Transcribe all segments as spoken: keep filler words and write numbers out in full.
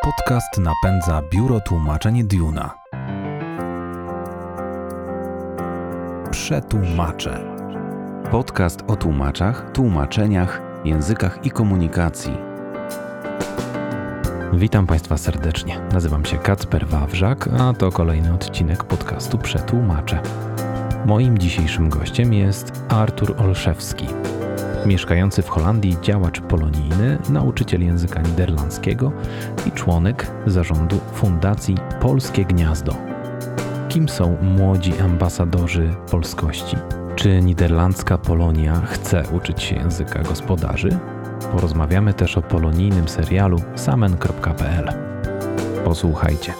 Podcast napędza Biuro Tłumaczeń Duna. Przetłumacze. Podcast o tłumaczach, tłumaczeniach, językach i komunikacji. Witam Państwa serdecznie. Nazywam się Kacper Wawrzak, a to kolejny odcinek podcastu Przetłumacze. Moim dzisiejszym gościem jest Artur Olszewski. Mieszkający w Holandii działacz polonijny, nauczyciel języka niderlandzkiego i członek zarządu Fundacji Polskie Gniazdo. Kim są młodzi ambasadorzy polskości? Czy niderlandzka Polonia chce uczyć się języka gospodarzy? Porozmawiamy też o polonijnym serialu samen kropka pe el. Posłuchajcie.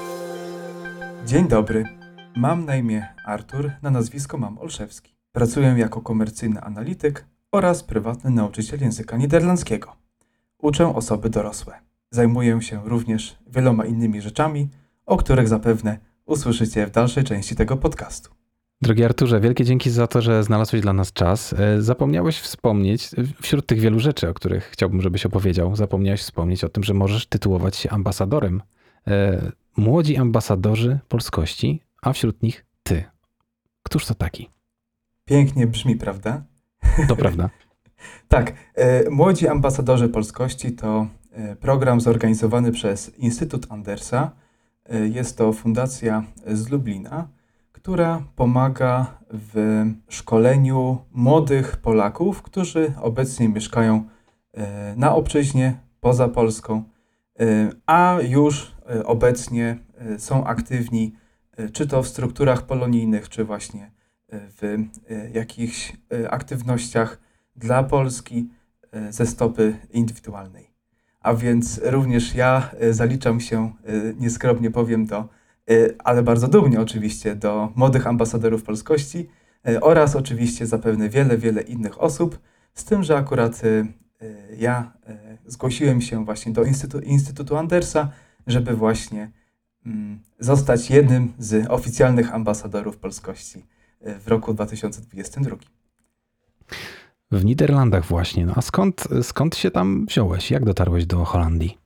Dzień dobry. Mam na imię Artur, na nazwisko mam Olszewski. Pracuję jako komercyjny analityk oraz prywatny nauczyciel języka niderlandzkiego. Uczę osoby dorosłe. Zajmuję się również wieloma innymi rzeczami, o których zapewne usłyszycie w dalszej części tego podcastu. Drogi Arturze, wielkie dzięki za to, że znalazłeś dla nas czas. Zapomniałeś wspomnieć, wśród tych wielu rzeczy, o których chciałbym, żebyś opowiedział, zapomniałeś wspomnieć o tym, że możesz tytułować się ambasadorem. Młodzi ambasadorzy polskości, a wśród nich ty. Któż to taki? Pięknie brzmi, prawda? To prawda. Tak. E, Młodzi ambasadorzy polskości to e, program zorganizowany przez Instytut Andersa. E, jest to fundacja z Lublina, która pomaga w szkoleniu młodych Polaków, którzy obecnie mieszkają e, na obczyźnie, poza Polską, e, a już e, obecnie e, są aktywni e, czy to w strukturach polonijnych, czy właśnie w jakichś aktywnościach dla Polski ze stopy indywidualnej. A więc również ja zaliczam się, nieskromnie powiem, do, ale bardzo dumnie oczywiście, do młodych ambasadorów polskości oraz oczywiście zapewne wiele, wiele innych osób, z tym, że akurat ja zgłosiłem się właśnie do Instytutu, Instytutu Andersa, żeby właśnie zostać jednym z oficjalnych ambasadorów polskości w roku dwa tysiące dwudziestym drugim. W Niderlandach właśnie. No a skąd, skąd się tam wziąłeś? Jak dotarłeś do Holandii?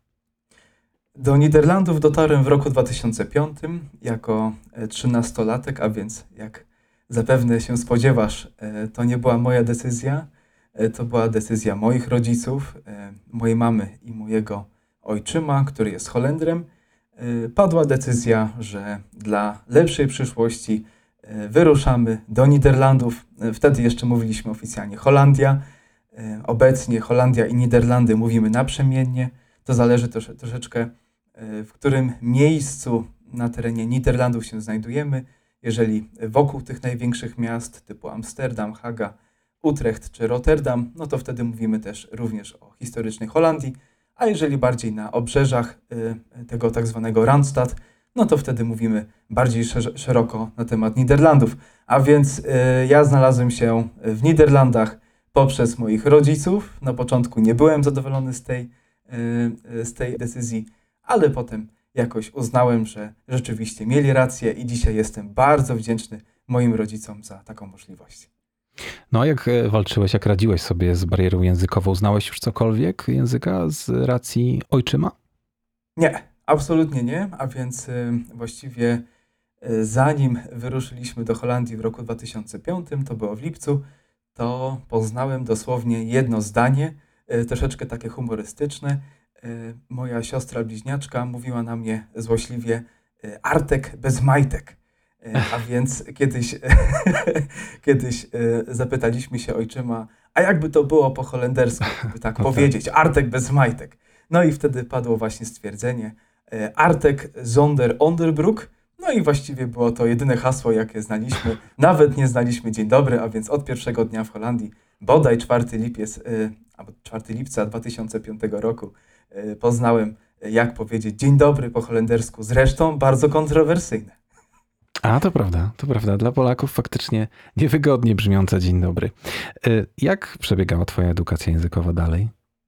Do Niderlandów dotarłem w roku dwa tysiące piątym jako trzynastolatek, a więc jak zapewne się spodziewasz, to nie była moja decyzja, to była decyzja moich rodziców, mojej mamy i mojego ojczyma, który jest Holendrem. Padła decyzja, że dla lepszej przyszłości wyruszamy do Niderlandów. Wtedy jeszcze mówiliśmy oficjalnie Holandia. Obecnie Holandia i Niderlandy mówimy naprzemiennie. To zależy trosze, troszeczkę, w którym miejscu na terenie Niderlandów się znajdujemy. Jeżeli wokół tych największych miast typu Amsterdam, Haga, Utrecht czy Rotterdam, no to wtedy mówimy też również o historycznej Holandii. A jeżeli bardziej na obrzeżach tego tak zwanego Randstad, no to wtedy mówimy bardziej szer- szeroko na temat Niderlandów. A więc y, ja znalazłem się w Niderlandach poprzez moich rodziców. Na początku nie byłem zadowolony z tej, y, z tej decyzji, ale potem jakoś uznałem, że rzeczywiście mieli rację i dzisiaj jestem bardzo wdzięczny moim rodzicom za taką możliwość. No a jak walczyłeś, jak radziłeś sobie z barierą językową? Znałeś już cokolwiek języka z racji ojczyma? Nie. Absolutnie nie, a więc y, właściwie y, zanim wyruszyliśmy do Holandii w roku dwa tysiące piątym, to było w lipcu, to poznałem dosłownie jedno zdanie, y, troszeczkę takie humorystyczne. Y, moja siostra bliźniaczka mówiła na mnie złośliwie y, Artek bez majtek. Y, a więc kiedyś, kiedyś y, zapytaliśmy się ojczyma, a jakby to było po holendersku, by tak powiedzieć, Artek bez majtek. No i wtedy padło właśnie stwierdzenie Artek zonder onderbroek. No i właściwie było to jedyne hasło, jakie znaliśmy. Nawet nie znaliśmy dzień dobry, a więc od pierwszego dnia w Holandii, bodaj czwartego lipiec, albo czwartego lipca dwa tysiące piątego roku poznałem, jak powiedzieć dzień dobry po holendersku. Zresztą bardzo kontrowersyjne. A, to prawda, to prawda. Dla Polaków faktycznie niewygodnie brzmiąca dzień dobry. Jak przebiegała twoja edukacja językowa dalej?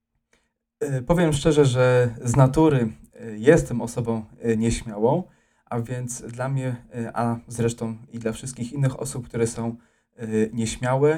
Powiem szczerze, że z natury jestem osobą nieśmiałą, a więc dla mnie, a zresztą i dla wszystkich innych osób, które są nieśmiałe,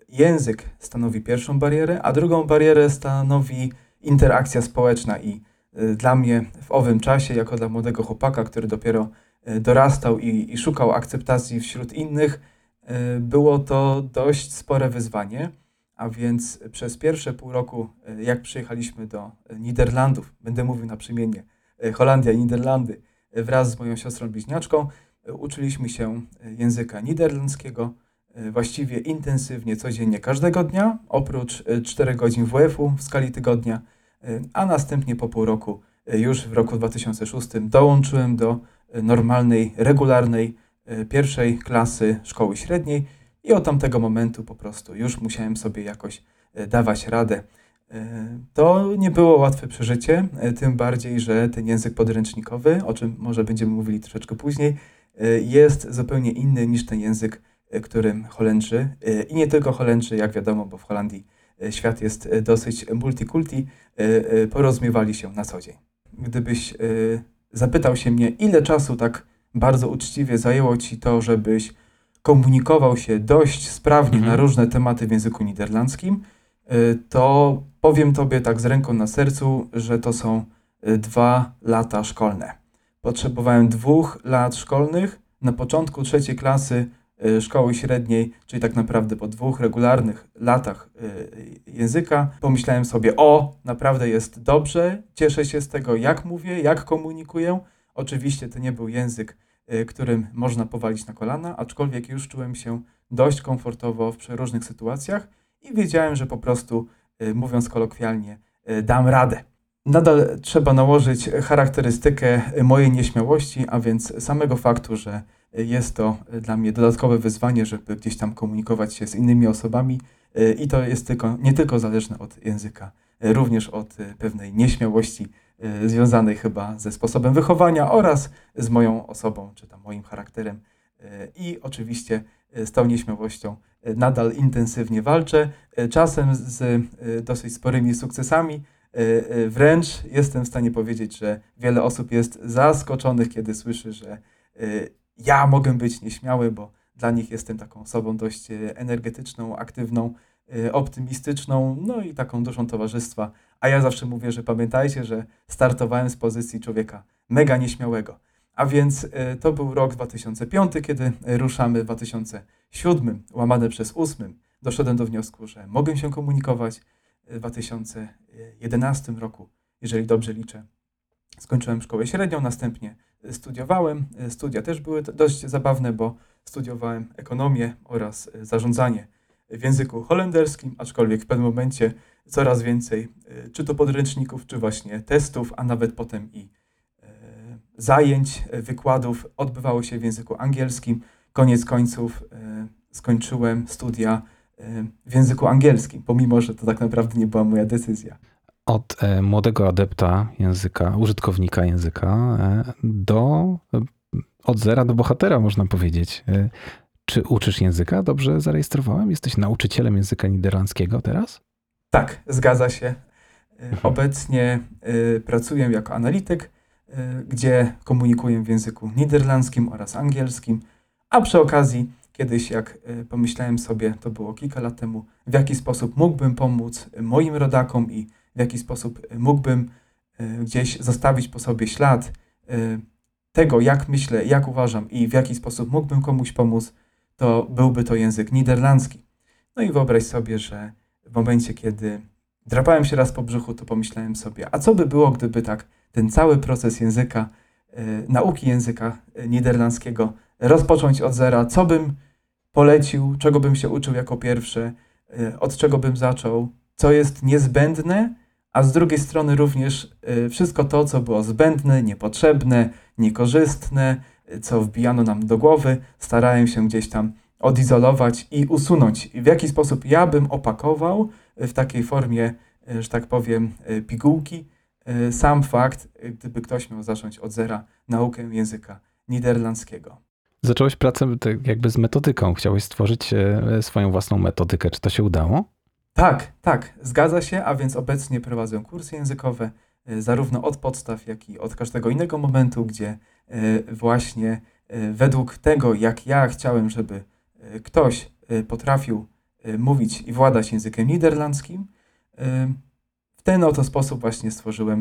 język stanowi pierwszą barierę, a drugą barierę stanowi interakcja społeczna i Dla mnie w owym czasie, jako dla młodego chłopaka, który dopiero dorastał i, i szukał akceptacji wśród innych, było to dość spore wyzwanie. A więc przez pierwsze pół roku, jak przyjechaliśmy do Niderlandów, będę mówił naprzemiennie, Holandia i Niderlandy, wraz z moją siostrą bliźniaczką, uczyliśmy się języka niderlandzkiego właściwie intensywnie, codziennie, każdego dnia, oprócz czterech godzin W F-u w skali tygodnia, a następnie po pół roku, już w roku dwa tysiące szóstym, dołączyłem do normalnej, regularnej pierwszej klasy szkoły średniej i od tamtego momentu po prostu już musiałem sobie jakoś dawać radę. To nie było łatwe przeżycie, tym bardziej, że ten język podręcznikowy, o czym może będziemy mówili troszeczkę później, jest zupełnie inny niż ten język, którym Holendrzy, i nie tylko Holendrzy, jak wiadomo, bo w Holandii świat jest dosyć multikulti, porozumiewali się na co dzień. Gdybyś zapytał się mnie, ile czasu tak bardzo uczciwie zajęło Ci to, żebyś komunikował się dość sprawnie mhm. na różne tematy w języku niderlandzkim, to powiem Tobie tak z ręką na sercu, że to są dwa lata szkolne. Potrzebowałem dwóch lat szkolnych na początku trzeciej klasy szkoły średniej, czyli tak naprawdę po dwóch regularnych latach języka, pomyślałem sobie, o, naprawdę jest dobrze, cieszę się z tego, jak mówię, jak komunikuję. Oczywiście to nie był język, którym można powalić na kolana, aczkolwiek już czułem się dość komfortowo w przeróżnych sytuacjach i wiedziałem, że po prostu, mówiąc kolokwialnie, dam radę. Nadal trzeba nałożyć charakterystykę mojej nieśmiałości, a więc samego faktu, że jest to dla mnie dodatkowe wyzwanie, żeby gdzieś tam komunikować się z innymi osobami i to jest tylko, nie tylko zależne od języka, również od pewnej nieśmiałości związanej chyba ze sposobem wychowania oraz z moją osobą, czy tam moim charakterem. I oczywiście z tą nieśmiałością nadal intensywnie walczę, czasem z dosyć sporymi sukcesami. Wręcz jestem w stanie powiedzieć, że wiele osób jest zaskoczonych, kiedy słyszy, że ja mogę być nieśmiały, bo dla nich jestem taką osobą dość energetyczną, aktywną, optymistyczną, no i taką duszą towarzystwa. A ja zawsze mówię, że pamiętajcie, że startowałem z pozycji człowieka mega nieśmiałego. A więc to był rok dwa tysiące piąty, kiedy ruszamy w dwa tysiące siódmym, łamane przez ósmym. Doszedłem do wniosku, że mogę się komunikować. W dwa tysiące jedenastym roku, jeżeli dobrze liczę, skończyłem szkołę średnią, następnie studiowałem. Studia też były dość zabawne, bo studiowałem ekonomię oraz zarządzanie w języku holenderskim, aczkolwiek w pewnym momencie coraz więcej czy to podręczników, czy właśnie testów, a nawet potem i zajęć, wykładów odbywało się w języku angielskim. Koniec końców skończyłem studia w języku angielskim, pomimo że to tak naprawdę nie była moja decyzja. Od e, młodego adepta języka, użytkownika języka e, do e, od zera do bohatera, można powiedzieć. E, czy uczysz języka? Dobrze zarejestrowałem? Jesteś nauczycielem języka niderlandzkiego teraz? Tak, zgadza się. E, obecnie e, pracuję jako analityk, e, gdzie komunikuję w języku niderlandzkim oraz angielskim, a przy okazji kiedyś, jak pomyślałem sobie, to było kilka lat temu, w jaki sposób mógłbym pomóc moim rodakom i w jaki sposób mógłbym gdzieś zostawić po sobie ślad tego, jak myślę, jak uważam i w jaki sposób mógłbym komuś pomóc, to byłby to język niderlandzki. No i wyobraź sobie, że w momencie, kiedy drapałem się raz po brzuchu, to pomyślałem sobie, a co by było, gdyby tak ten cały proces języka, nauki języka niderlandzkiego rozpocząć od zera, co bym polecił, czego bym się uczył jako pierwsze, od czego bym zaczął, co jest niezbędne, a z drugiej strony również wszystko to, co było zbędne, niepotrzebne, niekorzystne, co wbijano nam do głowy, starałem się gdzieś tam odizolować i usunąć. I w jaki sposób ja bym opakował w takiej formie, że tak powiem, pigułki, sam fakt, gdyby ktoś miał zacząć od zera naukę języka niderlandzkiego. Zacząłeś pracę jakby z metodyką. Chciałeś stworzyć swoją własną metodykę. Czy to się udało? Tak, tak, zgadza się, a więc obecnie prowadzę kursy językowe, zarówno od podstaw, jak i od każdego innego momentu, gdzie właśnie według tego, jak ja chciałem, żeby ktoś potrafił mówić i władać językiem niderlandzkim, w ten oto sposób właśnie stworzyłem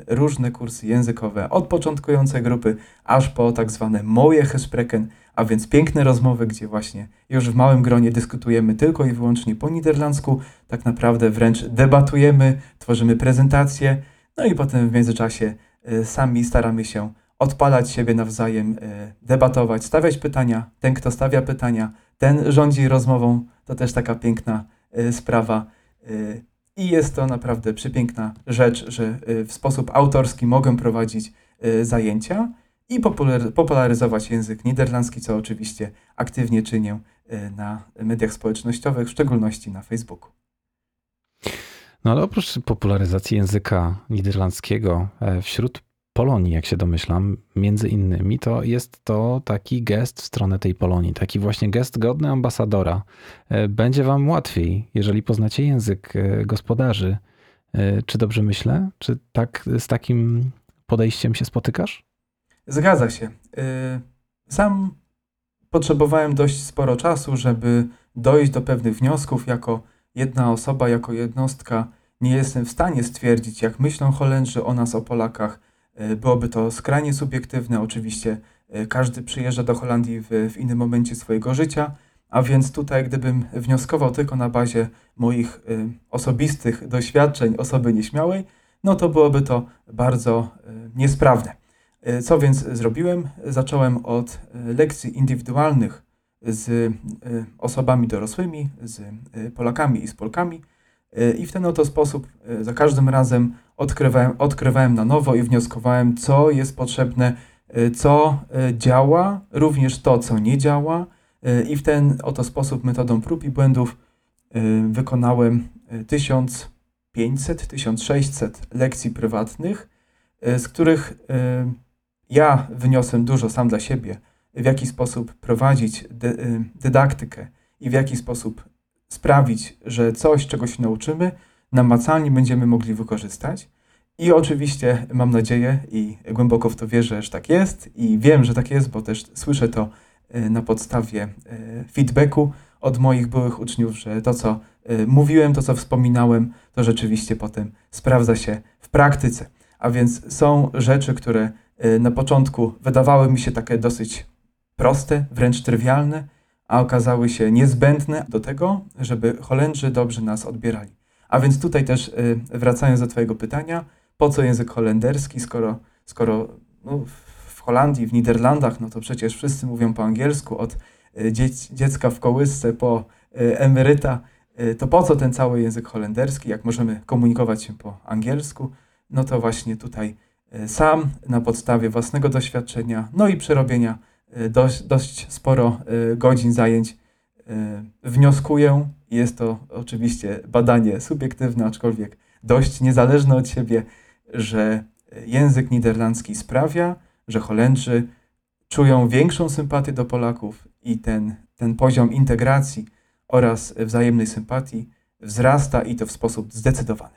różne kursy językowe, od początkującej grupy, aż po tak zwane moje gesprekken, a więc piękne rozmowy, gdzie właśnie już w małym gronie dyskutujemy tylko i wyłącznie po niderlandzku, tak naprawdę wręcz debatujemy, tworzymy prezentacje, no i potem w międzyczasie y, sami staramy się odpalać siebie nawzajem, y, debatować, stawiać pytania. Ten, kto stawia pytania, ten rządzi rozmową. To też taka piękna y, sprawa. Y, I jest to naprawdę przepiękna rzecz, że y, w sposób autorski mogę prowadzić y, zajęcia i popular- popularyzować język niderlandzki, co oczywiście aktywnie czynię y, na mediach społecznościowych, w szczególności na Facebooku. No ale oprócz popularyzacji języka niderlandzkiego e, wśród Polonii, jak się domyślam, między innymi, to jest to taki gest w stronę tej Polonii, taki właśnie gest godny ambasadora. E, Będzie wam łatwiej, jeżeli poznacie język e, gospodarzy. E, Czy dobrze myślę? Czy tak z takim podejściem się spotykasz? Zgadza się. Y, Sam potrzebowałem dość sporo czasu, żeby dojść do pewnych wniosków. Jako jedna osoba, jako jednostka nie jestem w stanie stwierdzić, jak myślą Holendrzy o nas, o Polakach. Y, Byłoby to skrajnie subiektywne. Oczywiście y, każdy przyjeżdża do Holandii w, w innym momencie swojego życia, a więc tutaj gdybym wnioskował tylko na bazie moich y, osobistych doświadczeń osoby nieśmiałej, no to byłoby to bardzo y, niesprawne. Y, Co więc zrobiłem? Zacząłem od y, lekcji indywidualnych z y, osobami dorosłymi, z y, Polakami i z Polkami y, i w ten oto sposób y, za każdym razem odkrywałem, odkrywałem na nowo i wnioskowałem, co jest potrzebne, y, co y, działa, również to, co nie działa y, i w ten oto sposób metodą prób i błędów y, wykonałem y, tysiąc pięćset, tysiąc sześćset lekcji prywatnych, y, z których y, ja wyniosłem dużo sam dla siebie, w jaki sposób prowadzić dy, y, dydaktykę i w jaki sposób sprawić, że coś, czego się nauczymy, namacalnie będziemy mogli wykorzystać. I oczywiście mam nadzieję i głęboko w to wierzę, że tak jest i wiem, że tak jest, bo też słyszę to y, na podstawie y, feedbacku od moich byłych uczniów, że to, co y, mówiłem, to, co wspominałem, to rzeczywiście potem sprawdza się w praktyce. A więc są rzeczy, które y, na początku wydawały mi się takie dosyć proste, wręcz trywialne, a okazały się niezbędne do tego, żeby Holendrzy dobrze nas odbierali. A więc tutaj też y, wracając do twojego pytania, po co język holenderski, skoro, skoro no, w Holandii, w Niderlandach, no to przecież wszyscy mówią po angielsku, od y, dziec, dziecka w kołysce po y, emeryta, y, to po co ten cały język holenderski, jak możemy komunikować się po angielsku? No to właśnie tutaj y, sam na podstawie własnego doświadczenia, no i przerobienia y, dość, dość sporo y, godzin zajęć y, wnioskuję. Jest to oczywiście badanie subiektywne, aczkolwiek dość niezależne od siebie, że język niderlandzki sprawia, że Holendrzy czują większą sympatię do Polaków i ten, ten poziom integracji oraz wzajemnej sympatii wzrasta i to w sposób zdecydowany.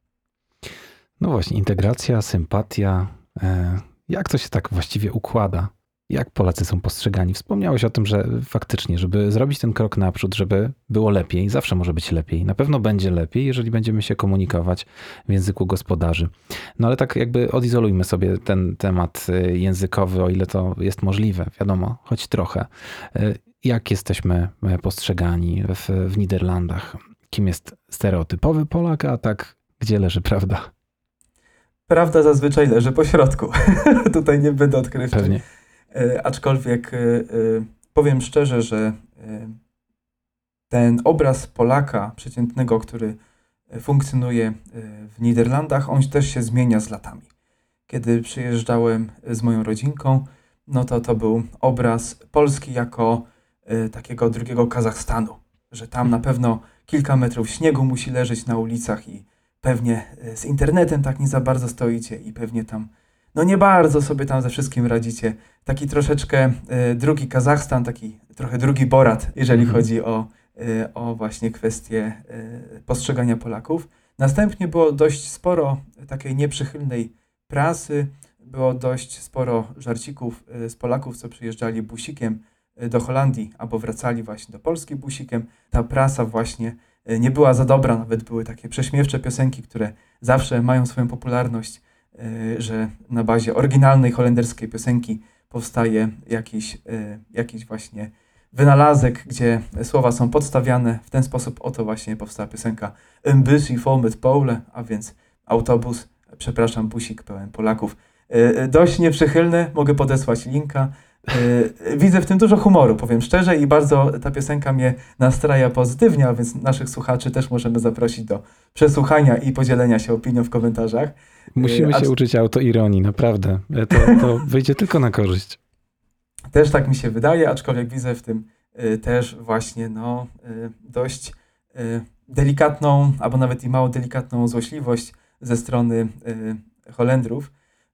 No właśnie, integracja, sympatia. e, Jak to się tak właściwie układa? Jak Polacy są postrzegani? Wspomniałeś o tym, że faktycznie, żeby zrobić ten krok naprzód, żeby było lepiej, zawsze może być lepiej. Na pewno będzie lepiej, jeżeli będziemy się komunikować w języku gospodarzy. No ale tak jakby odizolujmy sobie ten temat y, językowy, o ile to jest możliwe, wiadomo, choć trochę. Y, Jak jesteśmy y, postrzegani w, w Niderlandach? Kim jest stereotypowy Polak, a tak gdzie leży prawda? Prawda zazwyczaj leży po środku. Tutaj nie będę odkrywczy. Pewnie. E, aczkolwiek e, e, powiem szczerze, że e, ten obraz Polaka przeciętnego, który funkcjonuje e, w Niderlandach, on też się zmienia z latami. Kiedy przyjeżdżałem z moją rodzinką, no to to był obraz Polski jako e, takiego drugiego Kazachstanu, że tam na pewno kilka metrów śniegu musi leżeć na ulicach i pewnie e, z internetem tak nie za bardzo stoicie i pewnie tam no nie bardzo sobie tam ze wszystkim radzicie. Taki troszeczkę y, drugi Kazachstan, taki trochę drugi Borat, jeżeli Mhm. chodzi o, y, o właśnie kwestię y, postrzegania Polaków. Następnie było dość sporo takiej nieprzychylnej prasy, było dość sporo żarcików y, z Polaków, co przyjeżdżali busikiem y, do Holandii, albo wracali właśnie do Polski busikiem. Ta prasa właśnie y, nie była za dobra, nawet były takie prześmiewcze piosenki, które zawsze mają swoją popularność że na bazie oryginalnej holenderskiej piosenki powstaje jakiś, jakiś właśnie wynalazek, gdzie słowa są podstawiane. W ten sposób oto właśnie powstała piosenka Een busje vol met Polen, a więc autobus, przepraszam, busik pełen Polaków. Dość nieprzychylne, mogę podesłać linka. Widzę w tym dużo humoru, powiem szczerze, i bardzo ta piosenka mnie nastraja pozytywnie, a więc naszych słuchaczy też możemy zaprosić do przesłuchania i podzielenia się opinią w komentarzach. Musimy a się uczyć autoironii, naprawdę. To, to wyjdzie tylko na korzyść. Też tak mi się wydaje, aczkolwiek widzę w tym y, też właśnie no, y, dość y, delikatną, albo nawet i mało delikatną złośliwość ze strony y, Holendrów.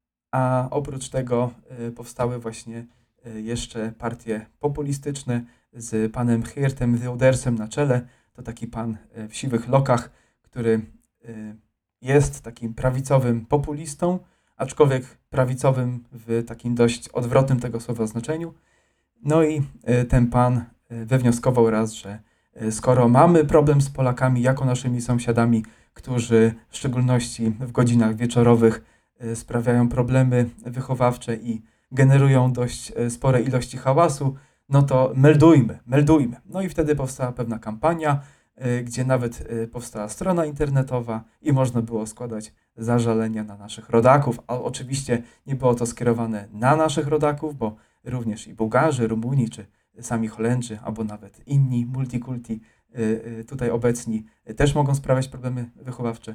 A oprócz tego y, powstały właśnie y, jeszcze partie populistyczne z panem Geertem Wildersem na czele. To taki pan y, w siwych lokach, który y, jest takim prawicowym populistą, aczkolwiek prawicowym w takim dość odwrotnym tego słowa znaczeniu. No i y, ten pan y, wywnioskował raz, że y, skoro mamy problem z Polakami jako naszymi sąsiadami, którzy w szczególności w godzinach wieczorowych y, sprawiają problemy wychowawcze i generują dość y, spore ilości hałasu, no to meldujmy, meldujmy. No i wtedy powstała pewna kampania, y, gdzie nawet y, powstała strona internetowa i można było składać zażalenia na naszych rodaków, a oczywiście nie było to skierowane na naszych rodaków, bo również i Bułgarzy, Rumuni, czy sami Holendrzy, albo nawet inni multikulti tutaj obecni też mogą sprawiać problemy wychowawcze.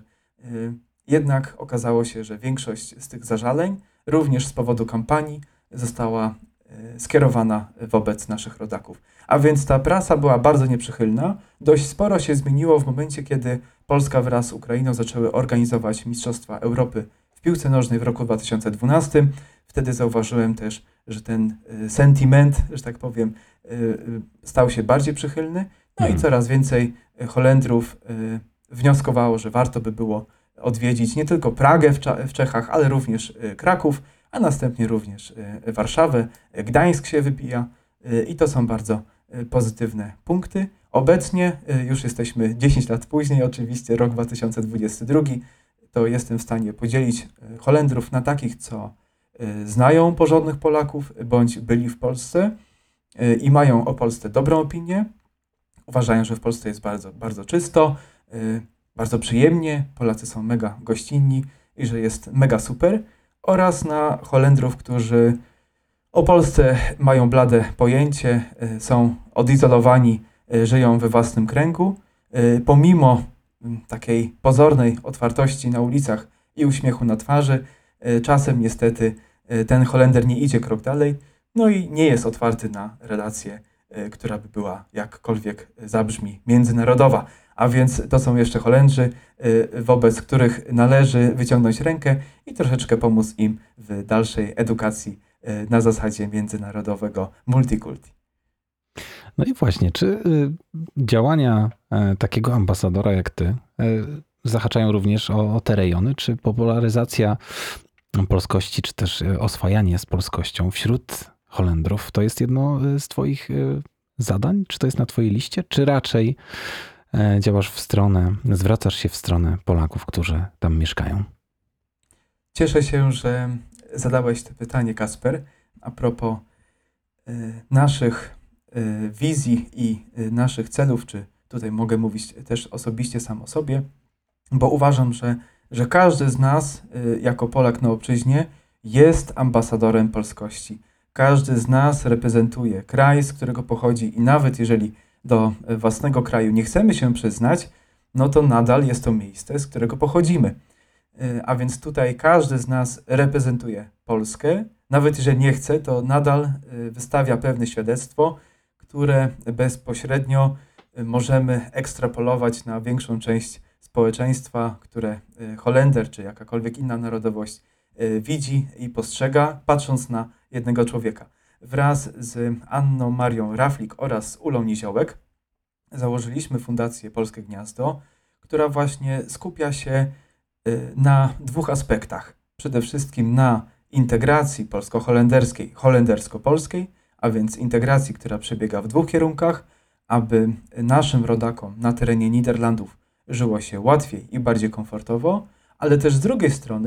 Jednak okazało się, że większość z tych zażaleń, również z powodu kampanii, została skierowana wobec naszych rodaków. A więc ta prasa była bardzo nieprzychylna. Dość sporo się zmieniło w momencie, kiedy Polska wraz z Ukrainą zaczęły organizować Mistrzostwa Europy w piłce nożnej w roku dwa tysiące dwunastym. Wtedy zauważyłem też, że ten sentyment, że tak powiem, stał się bardziej przychylny. No i coraz więcej Holendrów wnioskowało, że warto by było odwiedzić nie tylko Pragę w, w Czechach, ale również Kraków, a następnie również Warszawę. Gdańsk się wypija i to są bardzo pozytywne punkty. Obecnie już jesteśmy dziesięć lat później, oczywiście rok dwa tysiące dwudziesty drugi, to jestem w stanie podzielić Holendrów na takich, co znają porządnych Polaków, bądź byli w Polsce i mają o Polsce dobrą opinię. Uważają, że w Polsce jest bardzo, bardzo czysto, bardzo przyjemnie, Polacy są mega gościnni i że jest mega super. Oraz na Holendrów, którzy o Polsce mają blade pojęcie, są odizolowani, żyją we własnym kręgu. Pomimo takiej pozornej otwartości na ulicach i uśmiechu na twarzy, czasem niestety ten Holender nie idzie krok dalej, no i nie jest otwarty na relację, która by była jakkolwiek zabrzmi międzynarodowa. A więc to są jeszcze Holendrzy, wobec których należy wyciągnąć rękę i troszeczkę pomóc im w dalszej edukacji na zasadzie międzynarodowego multikulti. No i właśnie, czy działania takiego ambasadora jak ty zahaczają również o, o te rejony? Czy popularyzacja polskości, czy też oswajanie z polskością wśród Holendrów to jest jedno z twoich zadań? Czy to jest na twojej liście? Czy raczej działasz w stronę, zwracasz się w stronę Polaków, którzy tam mieszkają? Cieszę się, że zadałeś to pytanie, Kasper, a propos y, naszych y, wizji i y, naszych celów, czy tutaj mogę mówić też osobiście sam o sobie, bo uważam, że, że każdy z nas y, jako Polak na obczyźnie jest ambasadorem polskości. Każdy z nas reprezentuje kraj, z którego pochodzi i nawet jeżeli do własnego kraju nie chcemy się przyznać, no to nadal jest to miejsce, z którego pochodzimy. A więc tutaj każdy z nas reprezentuje Polskę. Nawet jeżeli nie chce, to nadal wystawia pewne świadectwo, które bezpośrednio możemy ekstrapolować na większą część społeczeństwa, które Holender czy jakakolwiek inna narodowość widzi i postrzega, patrząc na jednego człowieka. Wraz z Anną Marią Raflik oraz z Ulą Niziołek założyliśmy Fundację Polskie Gniazdo, która właśnie skupia się na dwóch aspektach. Przede wszystkim na integracji polsko-holenderskiej, holendersko-polskiej, a więc integracji, która przebiega w dwóch kierunkach, aby naszym rodakom na terenie Niderlandów żyło się łatwiej i bardziej komfortowo, ale też z drugiej strony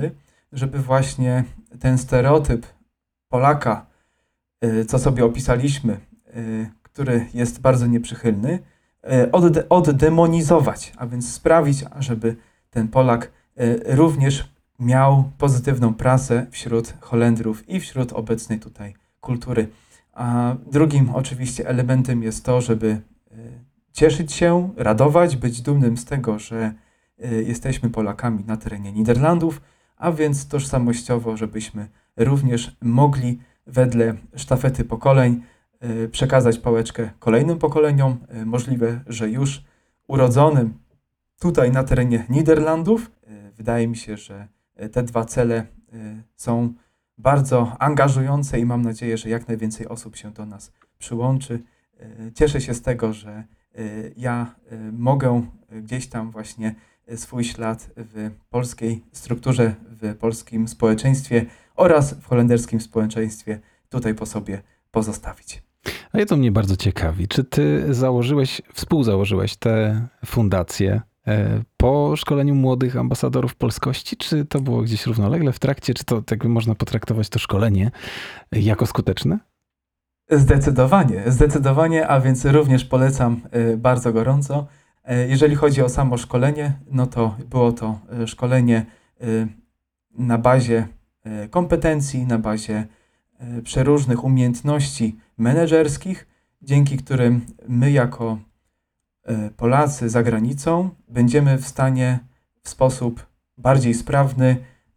żeby właśnie ten stereotyp Polaka, y, co sobie opisaliśmy, y, który jest bardzo nieprzychylny, y, odde- oddemonizować, a więc sprawić, żeby ten Polak y, również miał pozytywną prasę wśród Holendrów i wśród obecnej tutaj kultury. A drugim oczywiście elementem jest to, żeby y, cieszyć się, radować, być dumnym z tego, że y, jesteśmy Polakami na terenie Niderlandów, a więc tożsamościowo, żebyśmy również mogli wedle sztafety pokoleń y, przekazać pałeczkę kolejnym pokoleniom, y, możliwe, że już urodzonym tutaj na terenie Niderlandów. Y, Wydaje mi się, że y, te dwa cele y, są bardzo angażujące i mam nadzieję, że jak najwięcej osób się do nas przyłączy. Y, Cieszę się z tego, że y, ja y, mogę gdzieś tam właśnie y, swój ślad w polskiej strukturze, w polskim społeczeństwie oraz w holenderskim społeczeństwie tutaj po sobie pozostawić. A to mnie bardzo ciekawi. Czy ty założyłeś, współzałożyłeś tę fundację e, po szkoleniu młodych ambasadorów polskości, czy to było gdzieś równolegle w trakcie, czy to tak można potraktować to szkolenie jako skuteczne? Zdecydowanie, zdecydowanie, a więc również polecam y, bardzo gorąco. Y, Jeżeli chodzi o samo szkolenie, no to było to y, szkolenie y, na bazie y, kompetencji, na bazie y, przeróżnych umiejętności menedżerskich, dzięki którym my jako y, Polacy za granicą będziemy w stanie w sposób bardziej sprawny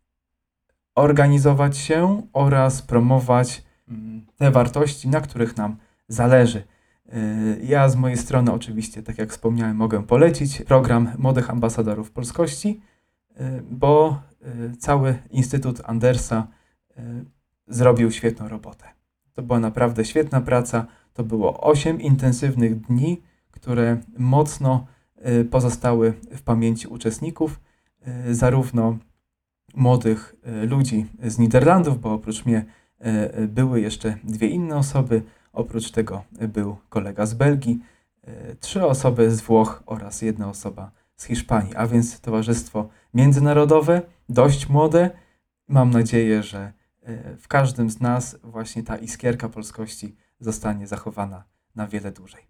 organizować się oraz promować mm, te wartości, na których nam zależy. Y, Ja z mojej strony oczywiście, tak jak wspomniałem, mogę polecić program Młodych Ambasadorów Polskości, y, bo y, cały Instytut Andersa y, zrobił świetną robotę. To była naprawdę świetna praca. To było osiem intensywnych dni, które mocno y, pozostały w pamięci uczestników, y, zarówno młodych y, ludzi z Niderlandów, bo oprócz mnie y, y, były jeszcze dwie inne osoby. Oprócz tego y, był kolega z Belgii, y, trzy osoby z Włoch oraz jedna osoba z Hiszpanii, a więc towarzystwo międzynarodowe, dość młode. Mam nadzieję, że y, w każdym z nas właśnie ta iskierka polskości zostanie zachowana na wiele dłużej.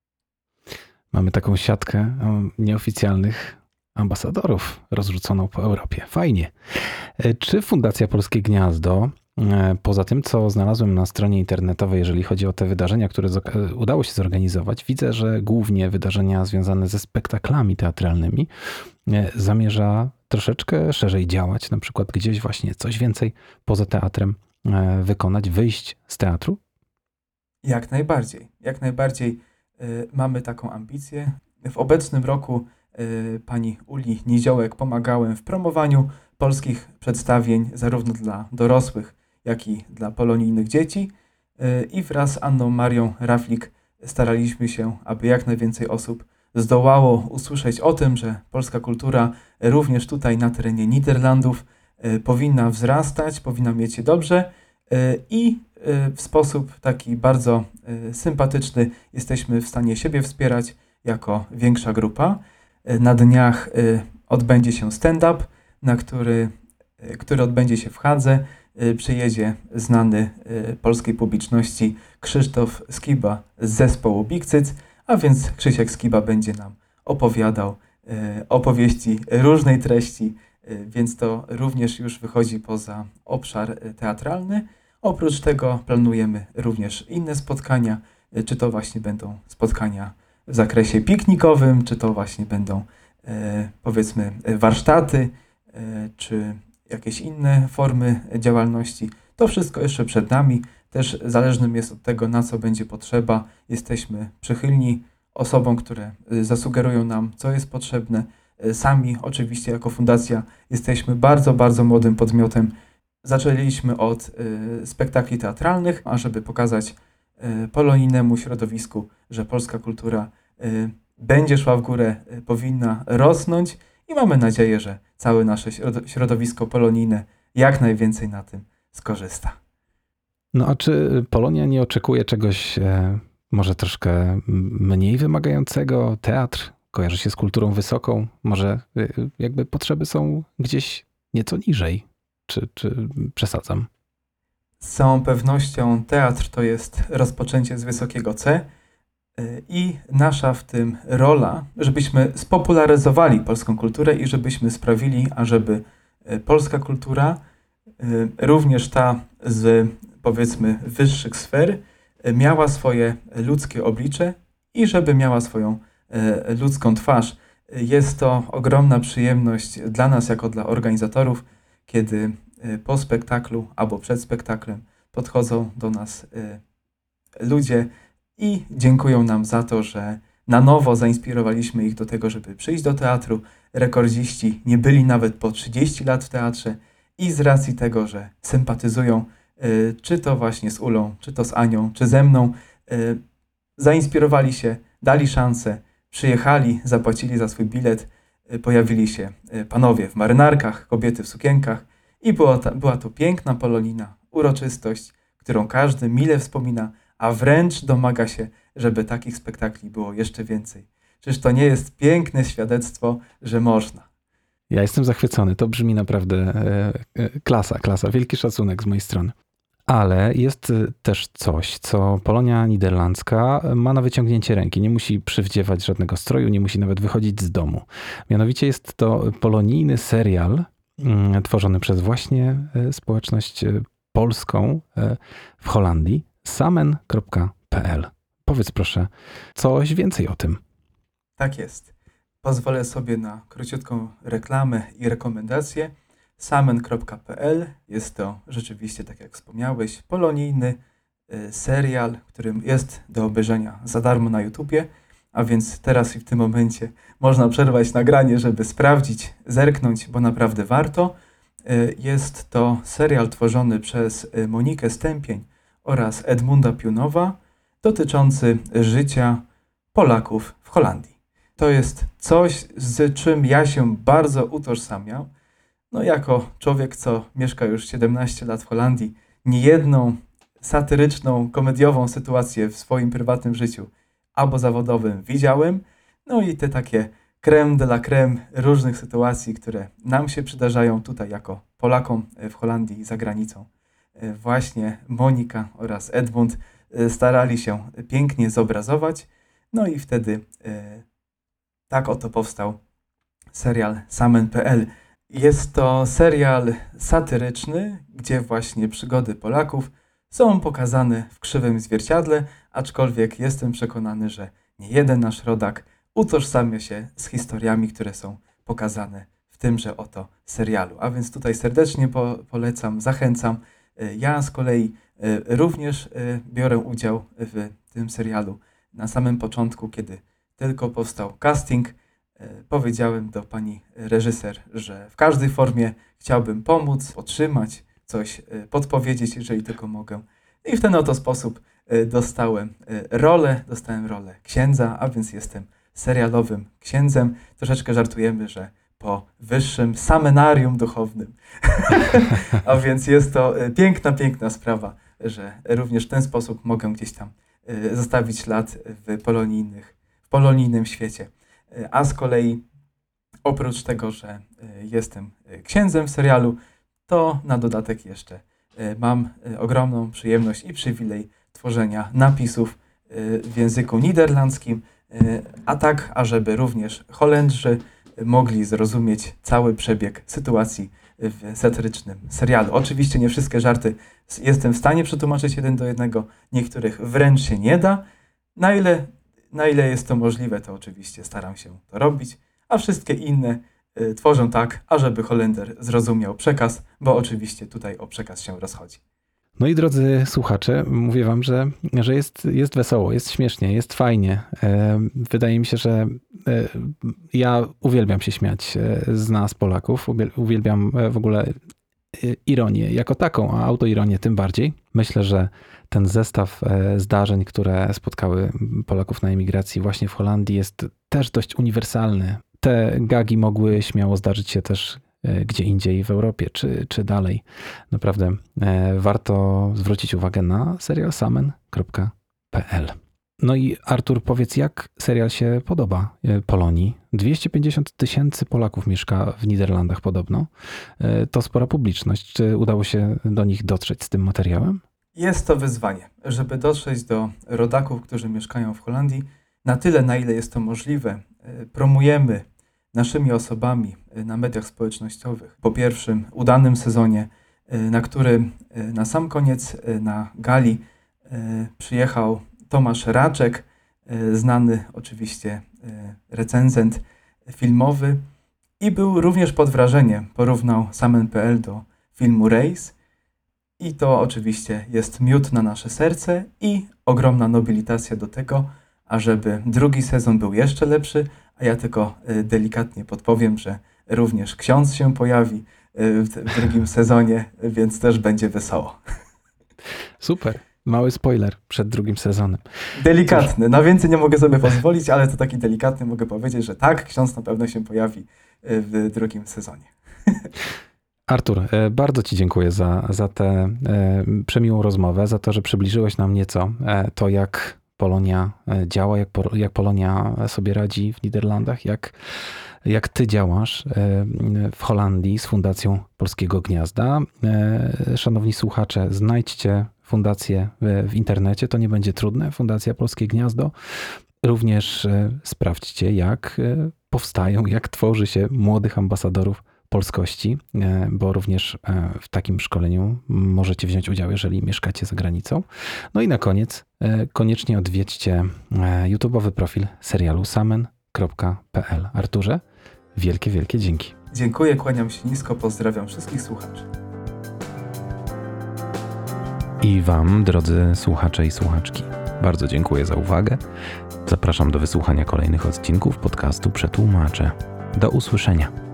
Mamy taką siatkę o, nieoficjalnych ambasadorów rozrzuconą po Europie. Fajnie. E, Czy Fundacja Polskie Gniazdo, e, poza tym, co znalazłem na stronie internetowej, jeżeli chodzi o te wydarzenia, które zo- e, udało się zorganizować, widzę, że głównie wydarzenia związane ze spektaklami teatralnymi, e, zamierza troszeczkę szerzej działać, na przykład gdzieś właśnie coś więcej poza teatrem e, wykonać, wyjść z teatru? Jak najbardziej, jak najbardziej y, mamy taką ambicję. W obecnym roku y, pani Uli Niziołek pomagałem w promowaniu polskich przedstawień zarówno dla dorosłych, jak i dla polonijnych dzieci. Y, I wraz z Anną Marią Raflik staraliśmy się, aby jak najwięcej osób zdołało usłyszeć o tym, że polska kultura również tutaj na terenie Niderlandów y, powinna wzrastać, powinna mieć się dobrze. Y, I y, w sposób taki bardzo y, sympatyczny jesteśmy w stanie siebie wspierać jako większa grupa. Y, Na dniach y, odbędzie się stand-up, na który, y, który odbędzie się w Hadze. Y, Przyjedzie znany y, polskiej publiczności Krzysztof Skiba z zespołu Big Cyc, a więc Krzysiek Skiba będzie nam opowiadał y, opowieści różnej treści, y, więc to również już wychodzi poza obszar y, teatralny. Oprócz tego planujemy również inne spotkania, y, czy to właśnie będą spotkania w zakresie piknikowym, czy to właśnie będą e, powiedzmy e, warsztaty, e, czy jakieś inne formy działalności. To wszystko jeszcze przed nami. Też zależnym jest od tego, na co będzie potrzeba. Jesteśmy przychylni osobom, które e, zasugerują nam, co jest potrzebne. E, Sami oczywiście jako fundacja jesteśmy bardzo, bardzo młodym podmiotem. Zaczęliśmy od e, spektakli teatralnych, ażeby pokazać e, polonijnemu środowisku, że polska kultura e, będzie szła w górę, e, powinna rosnąć i mamy nadzieję, że całe nasze środo- środowisko polonijne jak najwięcej na tym skorzysta. No a czy Polonia nie oczekuje czegoś e, może troszkę m- mniej wymagającego? Teatr kojarzy się z kulturą wysoką, może e, jakby potrzeby są gdzieś nieco niżej. czy, czy przesadzam? Z całą pewnością teatr to jest rozpoczęcie z wysokiego C i nasza w tym rola, żebyśmy spopularyzowali polską kulturę i żebyśmy sprawili, ażeby polska kultura, również ta z powiedzmy wyższych sfer, miała swoje ludzkie oblicze i żeby miała swoją ludzką twarz. Jest to ogromna przyjemność dla nas, jako dla organizatorów, kiedy po spektaklu albo przed spektaklem podchodzą do nas ludzie i dziękują nam za to, że na nowo zainspirowaliśmy ich do tego, żeby przyjść do teatru. Rekordziści nie byli nawet po trzydzieści lat w teatrze i z racji tego, że sympatyzują czy to właśnie z Ulą, czy to z Anią, czy ze mną, zainspirowali się, dali szansę, przyjechali, zapłacili za swój bilet, pojawili się panowie w marynarkach, kobiety w sukienkach i była, ta, była to piękna polonina, uroczystość, którą każdy mile wspomina, a wręcz domaga się, żeby takich spektakli było jeszcze więcej. Czyż to nie jest piękne świadectwo, że można? Ja jestem zachwycony. To brzmi naprawdę e, e, klasa, klasa. Wielki szacunek z mojej strony. Ale jest też coś, co Polonia Niderlandzka ma na wyciągnięcie ręki. Nie musi przywdziewać żadnego stroju, nie musi nawet wychodzić z domu. Mianowicie jest to polonijny serial mm, tworzony przez właśnie społeczność polską w Holandii, samen kropka p l. Powiedz proszę coś więcej o tym. Tak jest. Pozwolę sobie na króciutką reklamę i rekomendację. samen kropka p l jest to rzeczywiście, tak jak wspomniałeś, polonijny y, serial, którym jest do obejrzenia za darmo na YouTubie, a więc teraz i w tym momencie można przerwać nagranie, żeby sprawdzić, zerknąć, bo naprawdę warto. Y, jest to serial tworzony przez y, Monikę Stępień oraz Edmunda Piunowa, dotyczący życia Polaków w Holandii. To jest coś, z czym ja się bardzo utożsamiam. No jako człowiek, co mieszka już siedemnaście lat w Holandii, niejedną satyryczną, komediową sytuację w swoim prywatnym życiu albo zawodowym widziałem. No i te takie crème de la crème różnych sytuacji, które nam się przydarzają tutaj jako Polakom w Holandii i za granicą. Właśnie Monika oraz Edmund starali się pięknie zobrazować. No i wtedy e, tak oto powstał serial samen kropka p l. Jest to serial satyryczny, gdzie właśnie przygody Polaków są pokazane w krzywym zwierciadle, aczkolwiek jestem przekonany, że nie jeden nasz rodak utożsamia się z historiami, które są pokazane w tymże oto serialu. A więc tutaj serdecznie po, polecam, zachęcam. Ja z kolei również biorę udział w tym serialu. Na samym początku, kiedy tylko powstał casting, powiedziałem do pani reżyser, że w każdej formie chciałbym pomóc, podtrzymać, coś podpowiedzieć, jeżeli tylko mogę. I w ten oto sposób dostałem rolę, dostałem rolę księdza, a więc jestem serialowym księdzem. Troszeczkę żartujemy, że po wyższym samenarium duchownym. A więc jest to piękna, piękna sprawa, że również w ten sposób mogę gdzieś tam zostawić ślad w polonijnych, w polonijnym świecie. A z kolei oprócz tego, że jestem księdzem w serialu, to na dodatek jeszcze mam ogromną przyjemność i przywilej tworzenia napisów w języku niderlandzkim, a tak, ażeby również Holendrzy mogli zrozumieć cały przebieg sytuacji w satyrycznym serialu. Oczywiście nie wszystkie żarty jestem w stanie przetłumaczyć jeden do jednego, niektórych wręcz się nie da. Na ile, na ile jest to możliwe, to oczywiście staram się to robić, a wszystkie inne y, tworzę tak, ażeby Holender zrozumiał przekaz, bo oczywiście tutaj o przekaz się rozchodzi. No i drodzy słuchacze, mówię wam, że, że jest, jest wesoło, jest śmiesznie, jest fajnie. Wydaje mi się, że ja uwielbiam się śmiać z nas Polaków, uwielbiam w ogóle ironię jako taką, a autoironię tym bardziej. Myślę, że ten zestaw zdarzeń, które spotkały Polaków na emigracji właśnie w Holandii, jest też dość uniwersalny. Te gagi mogły śmiało zdarzyć się też gdzie indziej w Europie, czy, czy dalej. Naprawdę warto zwrócić uwagę na serial samen kropka p l. No i Artur, powiedz, jak serial się podoba Polonii? dwieście pięćdziesiąt tysięcy Polaków mieszka w Niderlandach podobno. To spora publiczność. Czy udało się do nich dotrzeć z tym materiałem? Jest to wyzwanie, żeby dotrzeć do rodaków, którzy mieszkają w Holandii, na tyle, na ile jest to możliwe. Promujemy naszymi osobami na mediach społecznościowych po pierwszym udanym sezonie, na którym na sam koniec na gali przyjechał Tomasz Raczek, znany oczywiście recenzent filmowy, i był również pod wrażeniem. Porównał Samen kropka pe el do filmu Race i to oczywiście jest miód na nasze serce i ogromna nobilitacja do tego, ażeby drugi sezon był jeszcze lepszy, a ja tylko delikatnie podpowiem, że również ksiądz się pojawi w drugim sezonie, więc też będzie wesoło. Super. Mały spoiler przed drugim sezonem. Delikatny. Na więcej nie mogę sobie pozwolić, ale to taki delikatny mogę powiedzieć, że tak, ksiądz na pewno się pojawi w drugim sezonie. Artur, bardzo Ci dziękuję za, za tę przemiłą rozmowę, za to, że przybliżyłeś nam nieco to, jak Polonia działa, jak, jak Polonia sobie radzi w Niderlandach, jak, jak Ty działasz w Holandii z Fundacją Polskiego Gniazda. Szanowni słuchacze, znajdźcie fundację w internecie, to nie będzie trudne, Fundacja Polskie Gniazdo. Również sprawdźcie, jak powstają, jak tworzy się młodych ambasadorów polskości, bo również w takim szkoleniu możecie wziąć udział, jeżeli mieszkacie za granicą. No i na koniec koniecznie odwiedźcie YouTube'owy profil serialu samen kropka pe el. Arturze, wielkie, wielkie dzięki. Dziękuję, kłaniam się nisko, pozdrawiam wszystkich słuchaczy. I Wam, drodzy słuchacze i słuchaczki, bardzo dziękuję za uwagę. Zapraszam do wysłuchania kolejnych odcinków podcastu Przetłumaczę. Do usłyszenia.